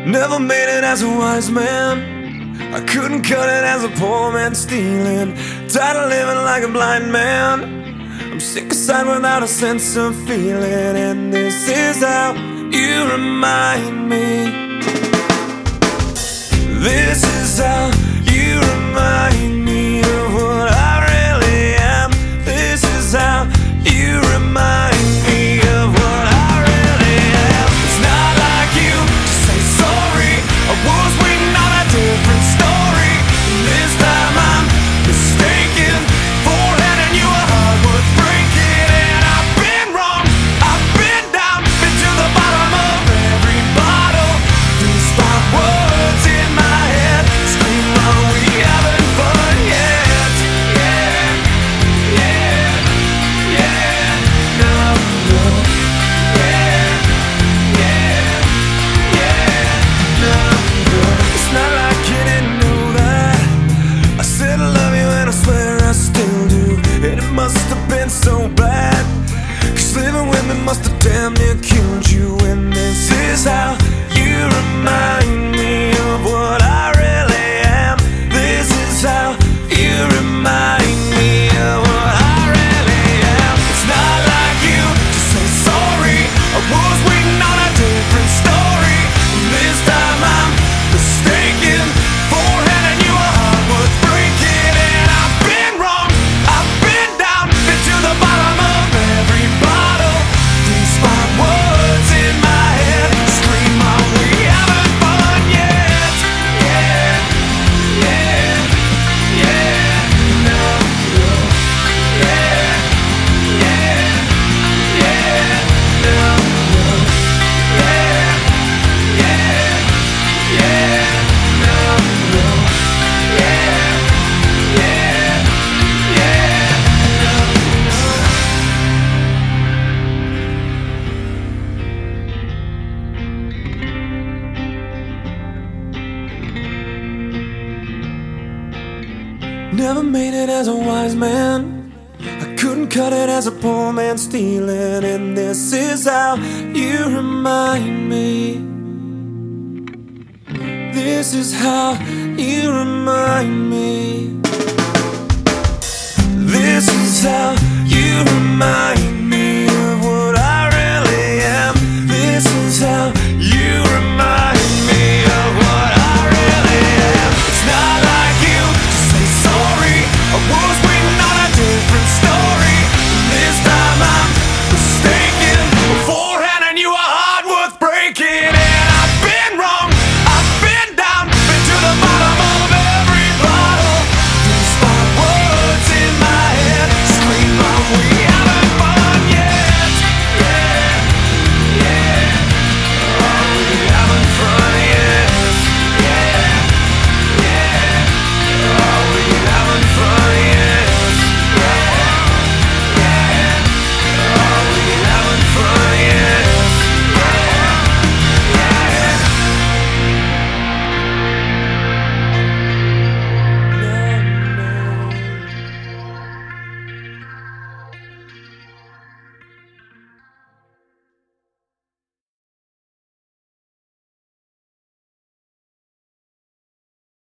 Never made it as a wise man. I couldn't cut it as a poor man stealing. Tired of living like a blind man. I'm sick aside without a sense of feeling. And this is how you remind me. This is how you remind me of what I really am. This is how you remind me of what I really am. It's not like you to say sorry. I was waiting on a different story. This time I'm mistaken for handing you a heart worth breaking. And I've been wrong, I've been down, been to the bottom of every bottle. These five words in my head scream, are we having fun yet? Yeah, yeah, yeah, no, no. Yeah, yeah, yeah, no, no. It's not like you didn't know that I said I love you and I swear I still do. And it must have been so bad, 'cause living with me must have damn near killed you. And this is how you remind me of what I really am. This is how you remind me of what I really am. It's not like you to say sorry. I was waiting on a different story. This time I'm mistaken for handing you a heart worth breaking. And I've been wrong, I've been down, been to the bottom of every bottle. These five words in my head scream, are we having fun yet? Yeah, yeah, yeah, no, no. Yeah, yeah, yeah, no, no. Yeah, yeah, yeah, no, no. Yeah, yeah, yeah, no, no. Never made it as a wise man. I couldn't cut it as a poor man stealing. And this is how you remind me. This is how you remind me. This is how you remind me.